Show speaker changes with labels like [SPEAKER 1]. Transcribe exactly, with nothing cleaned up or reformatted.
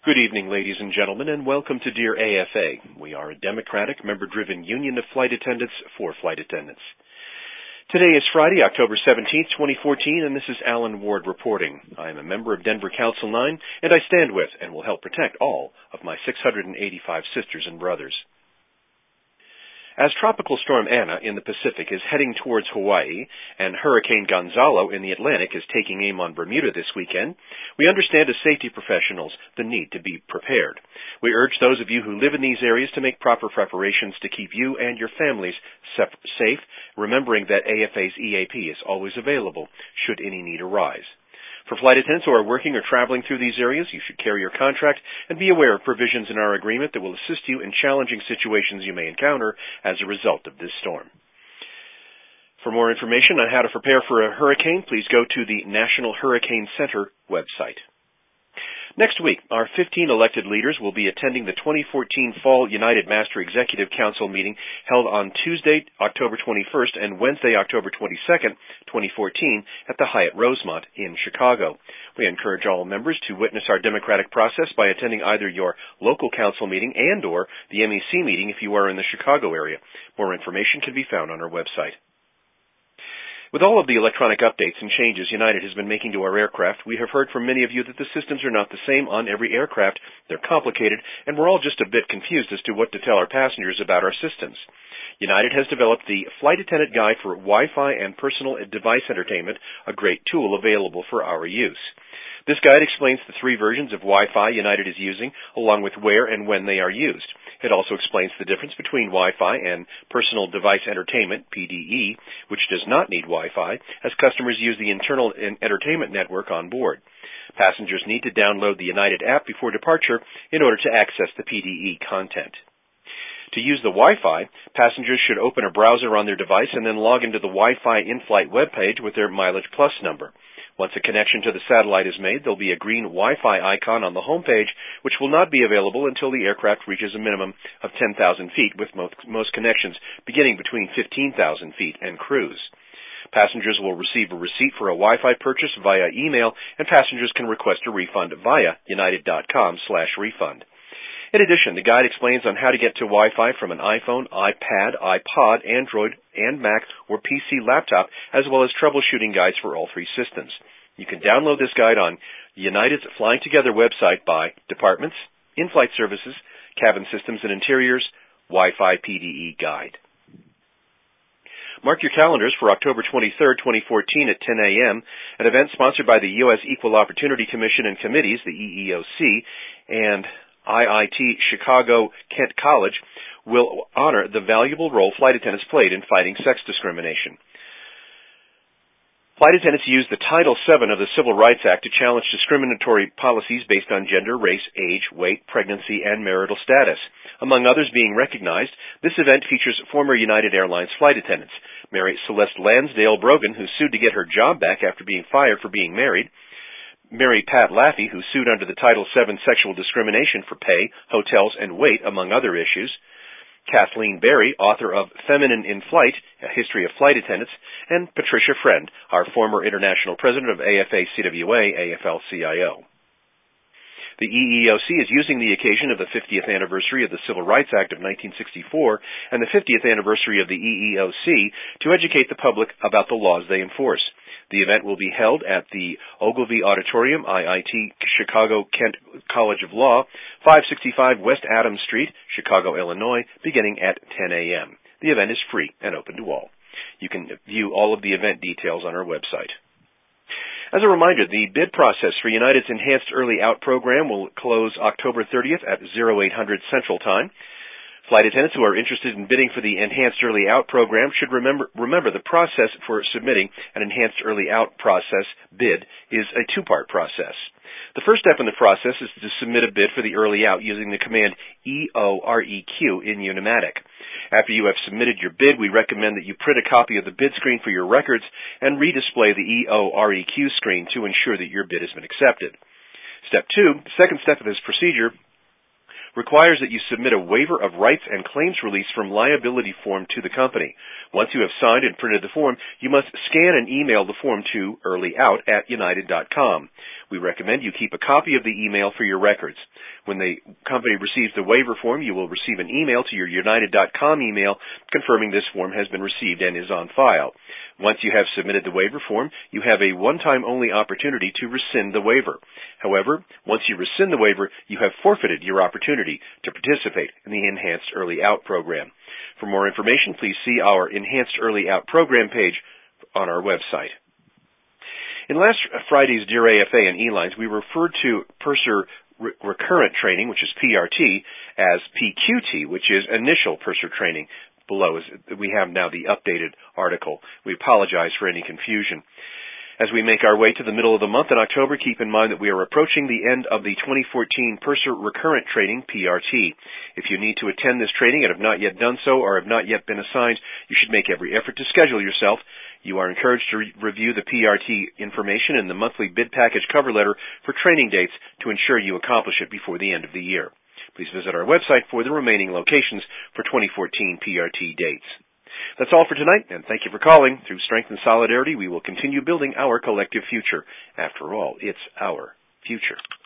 [SPEAKER 1] Good evening, ladies and gentlemen, and welcome to Dear A F A. We are a democratic, member-driven union of flight attendants for flight attendants. Today is Friday, October seventeenth, twenty fourteen, and this is Alan Ward reporting. I am a member of Denver Council nine, and I stand with and will help protect all of my six hundred eighty-five sisters and brothers. As Tropical Storm Anna in the Pacific is heading towards Hawaii and Hurricane Gonzalo in the Atlantic is taking aim on Bermuda this weekend, we understand as safety professionals the need to be prepared. We urge those of you who live in these areas to make proper preparations to keep you and your families safe, remembering that A F A's E A P is always available should any need arise. For flight attendants who are working or traveling through these areas, you should carry your contract and be aware of provisions in our agreement that will assist you in challenging situations you may encounter as a result of this storm. For more information on how to prepare for a hurricane, please go to the National Hurricane Center website. Next week, our fifteen elected leaders will be attending the twenty fourteen Fall United Master Executive Council meeting held on Tuesday, October twenty-first and Wednesday, October twenty-second, twenty fourteen at the Hyatt Rosemont in Chicago. We encourage all members to witness our democratic process by attending either your local council meeting and or the M E C meeting if you are in the Chicago area. More information can be found on our website. With all of the electronic updates and changes United has been making to our aircraft, we have heard from many of you that the systems are not the same on every aircraft. They're complicated, and we're all just a bit confused as to what to tell our passengers about our systems. United has developed the Flight Attendant Guide for Wi-Fi and Personal Device Entertainment, a great tool available for our use. This guide explains the three versions of Wi-Fi United is using, along with where and when they are used. It also explains the difference between Wi-Fi and Personal Device Entertainment, P D E, which does not need Wi-Fi, as customers use the internal entertainment network on board. Passengers need to download the United app before departure in order to access the P D E content. To use the Wi-Fi, passengers should open a browser on their device and then log into the Wi-Fi in-flight webpage with their Mileage Plus number. Once a connection to the satellite is made, there will be a green Wi-Fi icon on the home page, which will not be available until the aircraft reaches a minimum of ten thousand feet, with most, most connections beginning between fifteen thousand feet and cruise. Passengers will receive a receipt for a Wi-Fi purchase via email, and passengers can request a refund via united.com slash refund. In addition, the guide explains on how to get to Wi-Fi from an iPhone, iPad, iPod, Android, and Mac or P C laptop, as well as troubleshooting guides for all three systems. You can download this guide on United's Flying Together website by Departments, In-Flight Services, Cabin Systems and Interiors, Wi-Fi P D E Guide. Mark your calendars for October twenty-third, twenty fourteen at ten a.m., an event sponsored by the U S Equal Opportunity Commission and Committees, the E E O C, and I I T Chicago Kent College will honor the valuable role flight attendants played in fighting sex discrimination. Flight attendants use the Title seven of the Civil Rights Act to challenge discriminatory policies based on gender, race, age, weight, pregnancy, and marital status. Among others being recognized, this event features former United Airlines flight attendants, Mary Celeste Lansdale Brogan, who sued to get her job back after being fired for being married, Mary Pat Laffey, who sued under the Title seven sexual discrimination for pay, hotels, and weight, among other issues, Kathleen Berry, author of Feminine in Flight, A History of Flight Attendants, and Patricia Friend, our former international president of A F A C W A, A F L C I O. The E E O C is using the occasion of the fiftieth anniversary of the Civil Rights Act of nineteen sixty-four and the fiftieth anniversary of the E E O C to educate the public about the laws they enforce. The event will be held at the Ogilvie Auditorium, I I T Chicago Kent College of Law, five sixty-five West Adams Street, Chicago, Illinois, beginning at ten a.m. The event is free and open to all. You can view all of the event details on our website. As a reminder, the bid process for United's Enhanced Early Out program will close October thirtieth at oh eight hundred Central Time. Flight attendants who are interested in bidding for the Enhanced Early Out program should remember, remember the process for submitting an Enhanced Early Out process bid is a two-part process. The first step in the process is to submit a bid for the Early Out using the command E O R E Q in Unimatic. After you have submitted your bid, we recommend that you print a copy of the bid screen for your records and redisplay the E O R E Q screen to ensure that your bid has been accepted. Step two, the second step of this procedure, requires that you submit a waiver of rights and claims release from liability form to the company. Once you have signed and printed the form, you must scan and email the form to earlyout at united dot com. We recommend you keep a copy of the email for your records. When the company receives the waiver form, you will receive an email to your united dot com email confirming this form has been received and is on file. Once you have submitted the waiver form, you have a one-time only opportunity to rescind the waiver. However, once you rescind the waiver, you have forfeited your opportunity to participate in the Enhanced Early Out program. For more information, please see our Enhanced Early Out program page on our website. In last Friday's Dear A F A and E-Lines, we referred to Purser Re- Recurrent Training, which is P R T, as P Q T, which is Initial Purser Training. Below is we have now the updated article. We apologize for any confusion. As we make our way to the middle of the month in October, keep in mind that we are approaching the end of the twenty fourteen Purser Recurrent Training, P R T. If you need to attend this training and have not yet done so or have not yet been assigned, you should make every effort to schedule yourself. You are encouraged to re- review the P R T information in the monthly bid package cover letter for training dates to ensure you accomplish it before the end of the year. Please visit our website for the remaining locations for twenty fourteen P R T dates. That's all for tonight, and thank you for calling. Through strength and solidarity, we will continue building our collective future. After all, it's our future.